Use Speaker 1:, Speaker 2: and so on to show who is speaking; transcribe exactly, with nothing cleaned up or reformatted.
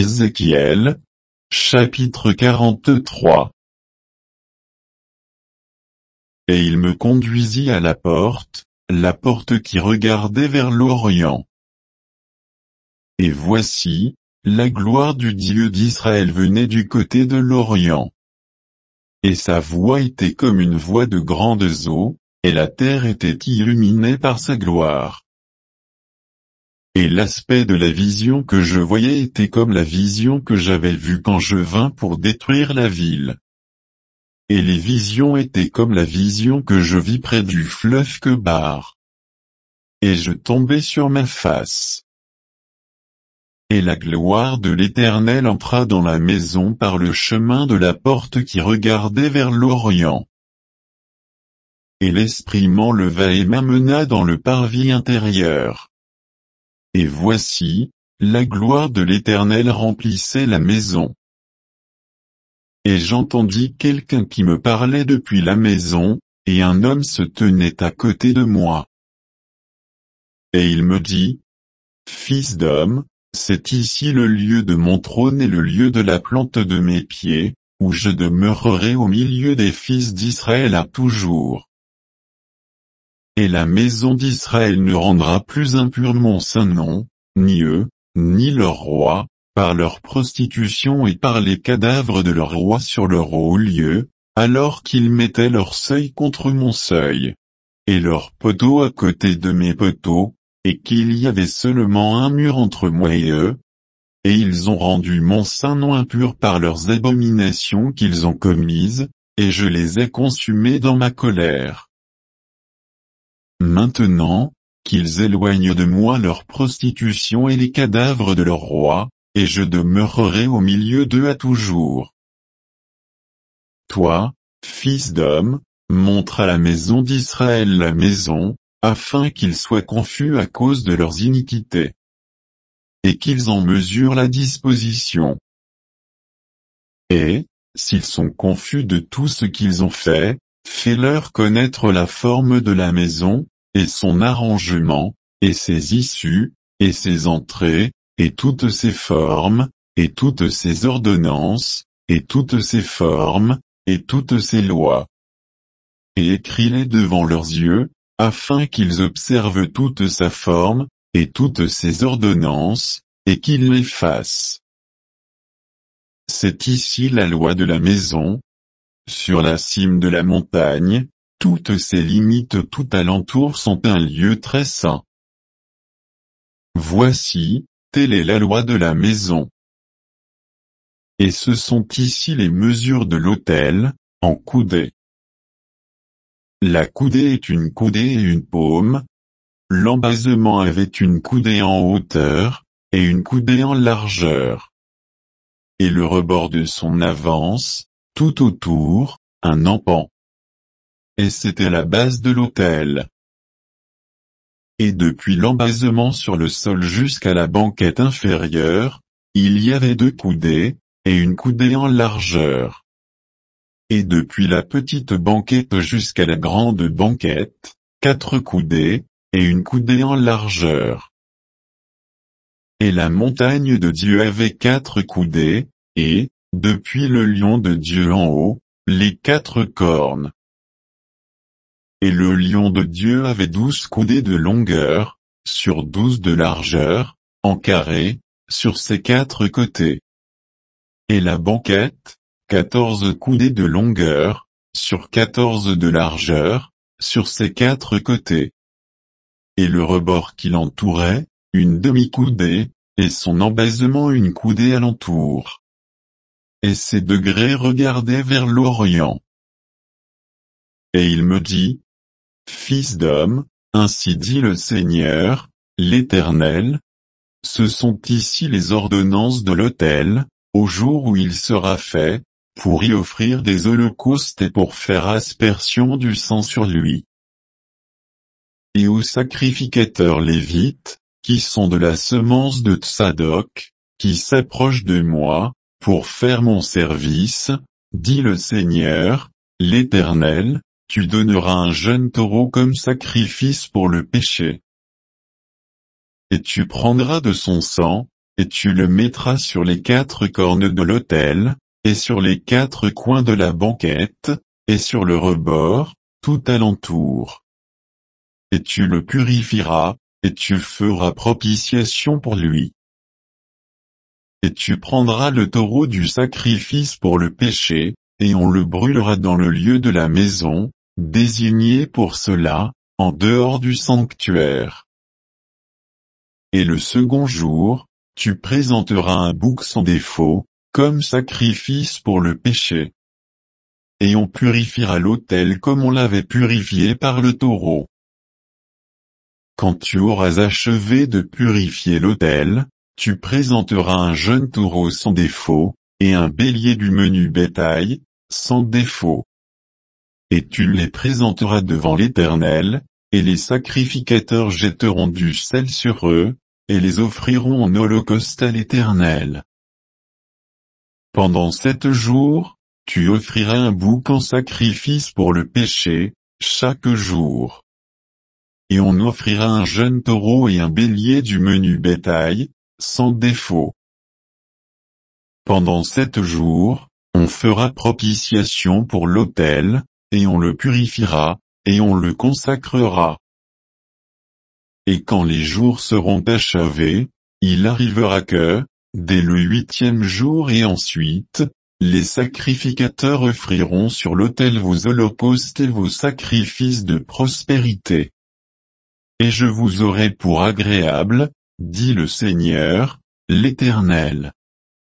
Speaker 1: Ézéchiel, chapitre quarante-trois. Et il me conduisit à la porte, la porte qui regardait vers l'Orient. Et voici, la gloire du Dieu d'Israël venait du côté de l'Orient. Et sa voix était comme une voix de grandes eaux, et la terre était illuminée par sa gloire. Et l'aspect de la vision que je voyais était comme la vision que j'avais vue quand je vins pour détruire la ville. Et les visions étaient comme la vision que je vis près du fleuve Kebar. Et je tombai sur ma face. Et la gloire de l'Éternel entra dans la maison par le chemin de la porte qui regardait vers l'Orient. Et l'Esprit m'enleva et m'amena dans le parvis intérieur. Et voici, la gloire de l'Éternel remplissait la maison. Et j'entendis quelqu'un qui me parlait depuis la maison, et un homme se tenait à côté de moi. Et il me dit, Fils d'homme, c'est ici le lieu de mon trône et le lieu de la plante de mes pieds, où je demeurerai au milieu des fils d'Israël à toujours. Et la maison d'Israël ne rendra plus impur mon saint nom, ni eux, ni leur roi, par leur prostitution et par les cadavres de leurs rois sur leur haut lieu, alors qu'ils mettaient leur seuil contre mon seuil, et leurs poteaux à côté de mes poteaux, et qu'il y avait seulement un mur entre moi et eux, et ils ont rendu mon saint nom impur par leurs abominations qu'ils ont commises, et je les ai consumés dans ma colère. Maintenant, qu'ils éloignent de moi leur prostitution et les cadavres de leurs rois, et je demeurerai au milieu d'eux à toujours. Toi, fils d'homme, montre à la maison d'Israël la maison, afin qu'ils soient confus à cause de leurs iniquités. Et qu'ils en mesurent la disposition. Et, s'ils sont confus de tout ce qu'ils ont fait, fais-leur connaître la forme de la maison, et son arrangement, et ses issues, et ses entrées, et toutes ses formes, et toutes ses ordonnances, et toutes ses formes, et toutes ses lois. Et écris-les devant leurs yeux, afin qu'ils observent toute sa forme, et toutes ses ordonnances, et qu'ils les fassent. C'est ici la loi de la maison. Sur la cime de la montagne, toutes ses limites tout alentour sont un lieu très saint. Voici, telle est la loi de la maison. Et ce sont ici les mesures de l'autel, en coudées. La coudée est une coudée et une paume. L'embasement avait une coudée en hauteur, et une coudée en largeur. Et le rebord de son avance, tout autour, un empan. Et c'était la base de l'autel. Et depuis l'embasement sur le sol jusqu'à la banquette inférieure, il y avait deux coudées, et une coudée en largeur. Et depuis la petite banquette jusqu'à la grande banquette, quatre coudées, et une coudée en largeur. Et la montagne de Dieu avait quatre coudées, et, depuis le lion de Dieu en haut, les quatre cornes. Et le lion de Dieu avait douze coudées de longueur, sur douze de largeur, en carré, sur ses quatre côtés. Et la banquette, quatorze coudées de longueur, sur quatorze de largeur, sur ses quatre côtés. Et le rebord qui l'entourait, une demi-coudée, et son embasement une coudée alentour. Et ses degrés regardaient vers l'Orient. Et il me dit, Fils d'homme, ainsi dit le Seigneur, l'Éternel, ce sont ici les ordonnances de l'autel, au jour où il sera fait, pour y offrir des holocaustes et pour faire aspersion du sang sur lui. Et aux sacrificateurs lévites, qui sont de la semence de Tsadok, qui s'approchent de moi, pour faire mon service, dit le Seigneur, l'Éternel, tu donneras un jeune taureau comme sacrifice pour le péché. Et tu prendras de son sang, et tu le mettras sur les quatre cornes de l'autel, et sur les quatre coins de la banquette, et sur le rebord, tout alentour. Et tu le purifieras, et tu feras propitiation pour lui. Et tu prendras le taureau du sacrifice pour le péché, et on le brûlera dans le lieu de la maison, désigné pour cela, en dehors du sanctuaire. Et le second jour, tu présenteras un bouc sans défaut, comme sacrifice pour le péché. Et on purifiera l'autel comme on l'avait purifié par le taureau. Quand tu auras achevé de purifier l'autel, tu présenteras un jeune taureau sans défaut, et un bélier du menu bétail, sans défaut. Et tu les présenteras devant l'Éternel, et les sacrificateurs jetteront du sel sur eux, et les offriront en holocauste à l'Éternel. Pendant sept jours, tu offriras un bouc en sacrifice pour le péché, chaque jour. Et on offrira un jeune taureau et un bélier du menu bétail, sans défaut. Pendant sept jours, on fera propitiation pour l'autel, et on le purifiera, et on le consacrera. Et quand les jours seront achevés, il arrivera que, dès le huitième jour et ensuite, les sacrificateurs offriront sur l'autel vos holocaustes et vos sacrifices de prospérité. Et je vous aurai pour agréable, dit le Seigneur, l'Éternel.